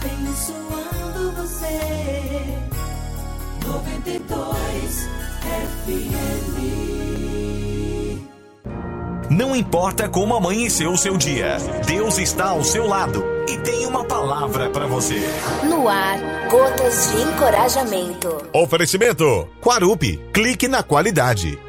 abençoando você. 92 FM. Não importa como amanheceu o seu dia, Deus está ao seu lado e tem uma palavra para você. No ar, gotas de encorajamento. Oferecimento Quarupi, clique na qualidade.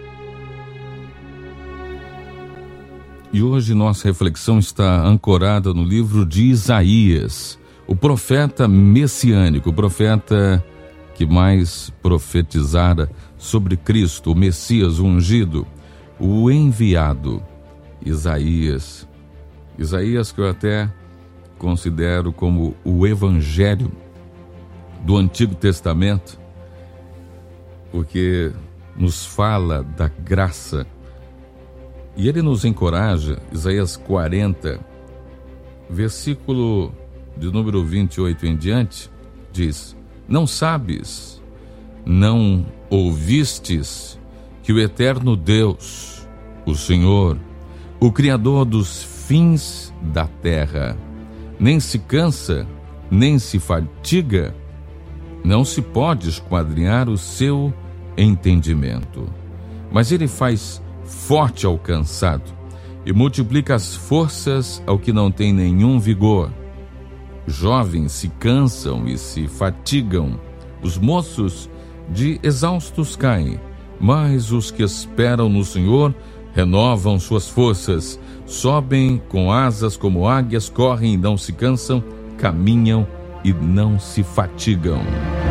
E hoje nossa reflexão está ancorada no livro de Isaías, o profeta messiânico, o profeta que mais profetizara sobre Cristo, o Messias, o ungido, o enviado. Isaías que eu até considero como o evangelho do Antigo Testamento, porque nos fala da graça. E ele nos encoraja, Isaías 40, versículo de número 28 em diante, diz: não sabes, não ouvistes que o eterno Deus, o Senhor, o Criador dos fins da terra, nem se cansa, nem se fatiga, não se pode esquadrinhar o seu entendimento. Mas ele faz forte ao cansado e multiplica as forças ao que não tem nenhum vigor. Jovens se cansam e se fatigam, os moços de exaustos caem, mas os que esperam no Senhor renovam suas forças, sobem com asas como águias, correm e não se cansam, caminham e não se fatigam.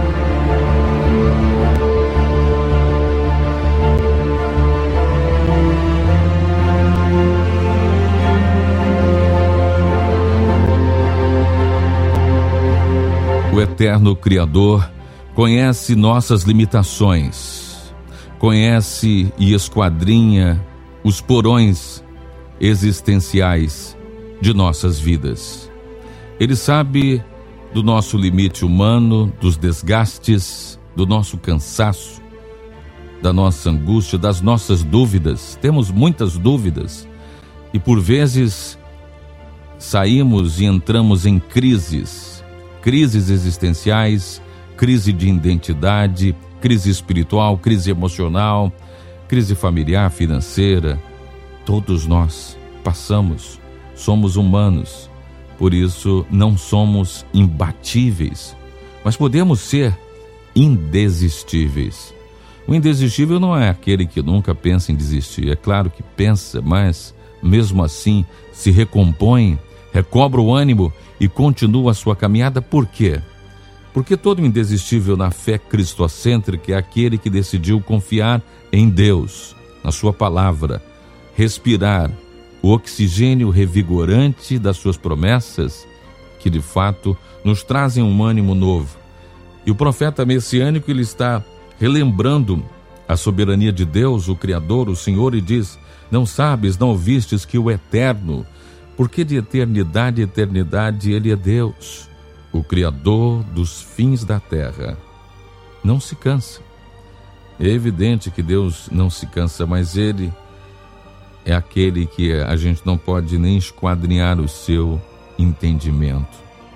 O eterno Criador conhece nossas limitações, conhece e esquadrinha os porões existenciais de nossas vidas. Ele sabe do nosso limite humano, dos desgastes, do nosso cansaço, da nossa angústia, das nossas dúvidas. Temos muitas dúvidas e por vezes saímos e entramos em crises existenciais, crise de identidade, crise espiritual, crise emocional, crise familiar, financeira. Todos nós passamos, somos humanos, por isso não somos imbatíveis, mas podemos ser indesistíveis. O indesistível não é aquele que nunca pensa em desistir, é claro que pensa, mas mesmo assim se recompõe, recobra o ânimo e continua a sua caminhada. Por quê? Porque todo indesistível na fé cristocêntrica é aquele que decidiu confiar em Deus, na sua palavra, respirar o oxigênio revigorante das suas promessas, que de fato nos trazem um ânimo novo. E o profeta messiânico, ele está relembrando a soberania de Deus, o Criador, o Senhor, e diz: não sabes, não ouvistes que o eterno, porque de eternidade a eternidade ele é Deus, o Criador dos fins da terra, não se cansa. É evidente que Deus não se cansa, mas ele é aquele que a gente não pode nem esquadrinhar o seu entendimento.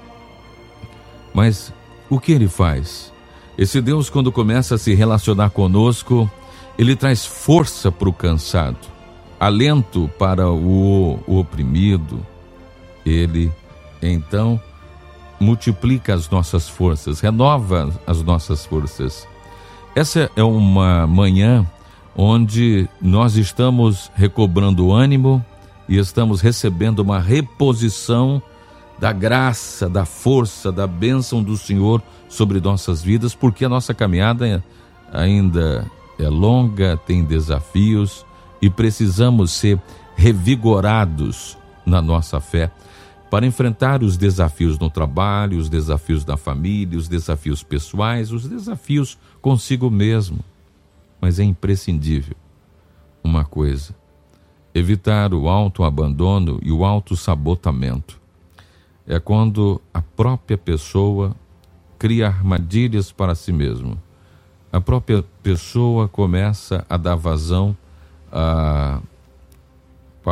Mas o que ele faz? Esse Deus, quando começa a se relacionar conosco, ele traz força para o cansado, alento para o oprimido. Ele, então, multiplica as nossas forças, renova as nossas forças. Essa é uma manhã onde nós estamos recobrando ânimo e estamos recebendo uma reposição da graça, da força, da bênção do Senhor sobre nossas vidas, porque a nossa caminhada ainda é longa, tem desafios e precisamos ser revigorados na nossa fé para enfrentar os desafios no trabalho, os desafios da família, os desafios pessoais, os desafios consigo mesmo. Mas é imprescindível uma coisa: evitar o autoabandono e o autossabotamento. É quando a própria pessoa cria armadilhas para si mesmo. A própria pessoa começa a dar vazão a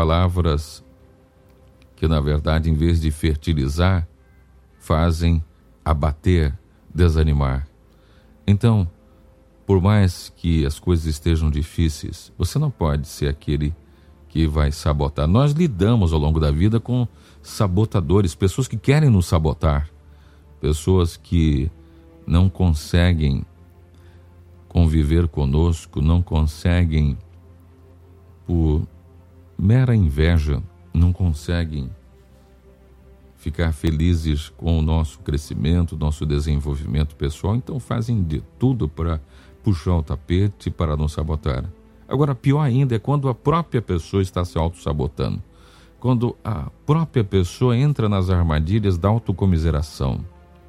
palavras que, na verdade, em vez de fertilizar, fazem abater, desanimar. Então, por mais que as coisas estejam difíceis, você não pode ser aquele que vai sabotar. Nós lidamos ao longo da vida com sabotadores, pessoas que querem nos sabotar, pessoas que não conseguem conviver conosco, não conseguem, por mera inveja, não conseguem ficar felizes com o nosso crescimento, nosso desenvolvimento pessoal, então fazem de tudo para puxar o tapete, para nos sabotar. Agora, pior ainda é quando a própria pessoa está se auto-sabotando, quando a própria pessoa entra nas armadilhas da autocomiseração,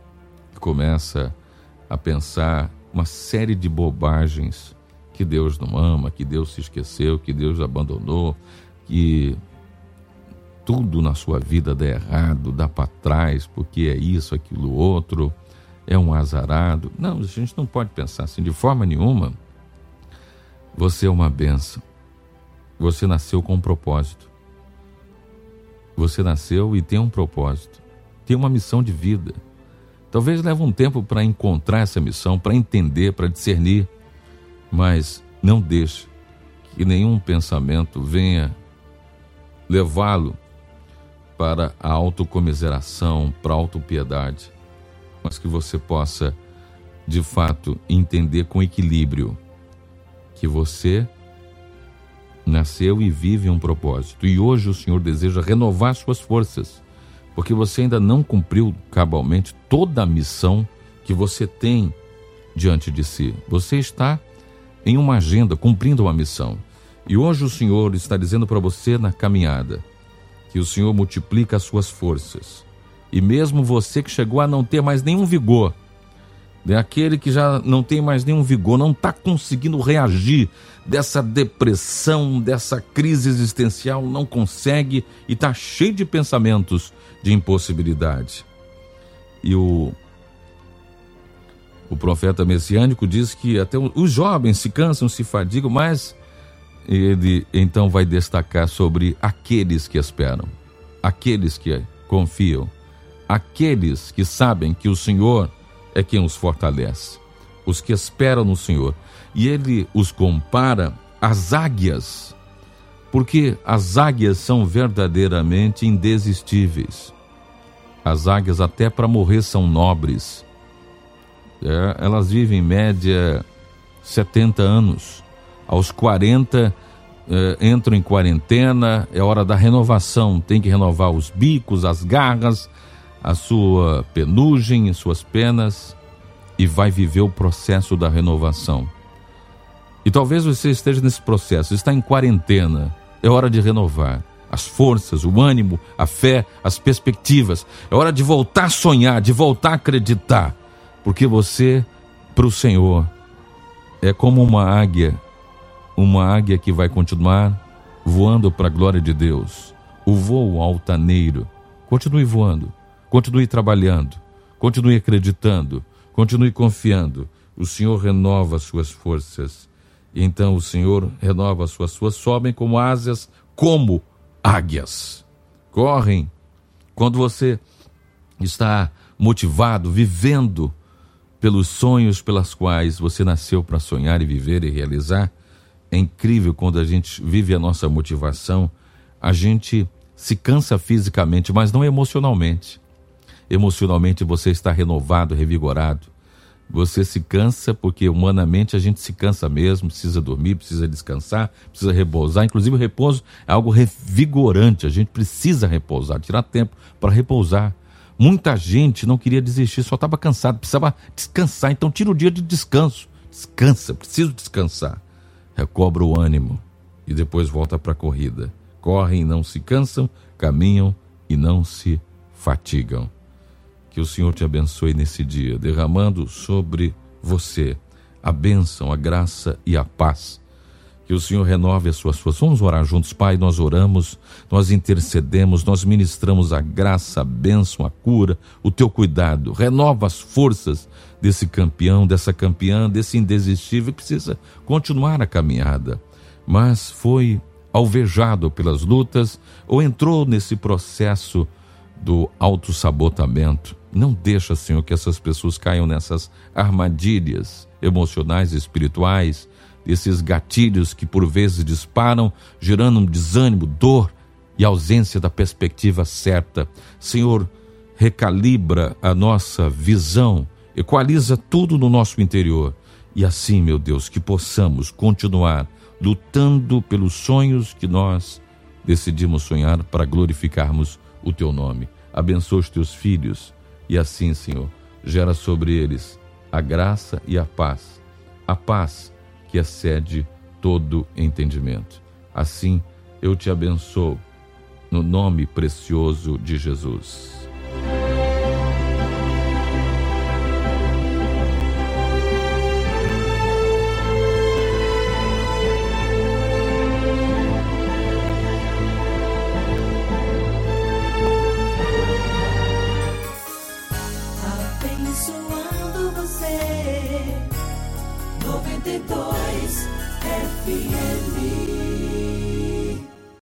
começa a pensar uma série de bobagens, que Deus não ama, que Deus se esqueceu, que Deus abandonou, que tudo na sua vida dá errado, dá para trás, porque é isso, aquilo, outro, é um azarado. Não, a gente não pode pensar assim de forma nenhuma. Você é uma bênção. Você nasceu com um propósito. Você nasceu e tem um propósito. Tem uma missão de vida. Talvez leve um tempo para encontrar essa missão, para entender, para discernir, mas não deixe que nenhum pensamento venha levá-lo para a autocomiseração, para a autopiedade, mas que você possa, de fato, entender com equilíbrio que você nasceu e vive um propósito. E hoje o Senhor deseja renovar suas forças, porque você ainda não cumpriu cabalmente toda a missão que você tem diante de si. Você está em uma agenda, cumprindo uma missão. E hoje o Senhor está dizendo para você na caminhada que o Senhor multiplica as suas forças. E mesmo você que chegou a não ter mais nenhum vigor, aquele que já não tem mais nenhum vigor, não está conseguindo reagir dessa depressão, dessa crise existencial, não consegue e está cheio de pensamentos de impossibilidade. E o profeta messiânico diz que até os jovens se cansam, se fadigam, mas ele então vai destacar sobre aqueles que esperam, aqueles que confiam, aqueles que sabem que o Senhor é quem os fortalece, os que esperam no Senhor. E ele os compara às águias, porque as águias são verdadeiramente indesistíveis. As águias até para morrer são nobres. Elas vivem em média 70 anos. Aos 40 entram em quarentena, é hora da renovação, tem que renovar os bicos, as garras, a sua penugem, as suas penas, e vai viver o processo da renovação. E talvez você esteja nesse processo, está em quarentena, é hora de renovar as forças, o ânimo, a fé, as perspectivas. É hora de voltar a sonhar, de voltar a acreditar, porque você, para o Senhor, é como uma águia que vai continuar voando para a glória de Deus. O voo altaneiro. Continue voando, continue trabalhando, continue acreditando, continue confiando. O Senhor renova as suas forças. E então o Senhor renova as suas forças, sobem como asas, como águias. Correm. Quando você está motivado, vivendo pelos sonhos pelas quais você nasceu para sonhar e viver e realizar, é incrível quando a gente vive a nossa motivação, a gente se cansa fisicamente, mas não emocionalmente. Emocionalmente você está renovado, revigorado. Você se cansa porque humanamente a gente se cansa mesmo, precisa dormir, precisa descansar, precisa repousar. Inclusive o repouso é algo revigorante, a gente precisa repousar, tirar tempo para repousar. Muita gente não queria desistir, só estava cansado, precisava descansar, então tira o dia de descanso. Descansa, preciso descansar. Recobra o ânimo e depois volta para a corrida. Correm e não se cansam, caminham e não se fatigam. Que o Senhor te abençoe nesse dia, derramando sobre você a bênção, a graça e a paz. Que o Senhor renove as suas forças. Vamos orar juntos, Pai. Nós oramos, nós intercedemos, nós ministramos a graça, a bênção, a cura, o teu cuidado. Renova as forças desse campeão, dessa campeã, desse indesistível que precisa continuar a caminhada, mas foi alvejado pelas lutas ou entrou nesse processo do autossabotamento. Não deixa, Senhor, que essas pessoas caiam nessas armadilhas emocionais e espirituais, esses gatilhos que por vezes disparam, gerando um desânimo, dor e ausência da perspectiva certa. Senhor, recalibra a nossa visão, equaliza tudo no nosso interior. E assim, meu Deus, que possamos continuar lutando pelos sonhos que nós decidimos sonhar para glorificarmos o Teu nome. Abençoa os Teus filhos e assim, Senhor, gera sobre eles a graça e a paz que excede todo entendimento. Assim, eu te abençoo no nome precioso de Jesus. Abençoando você, 92 FM.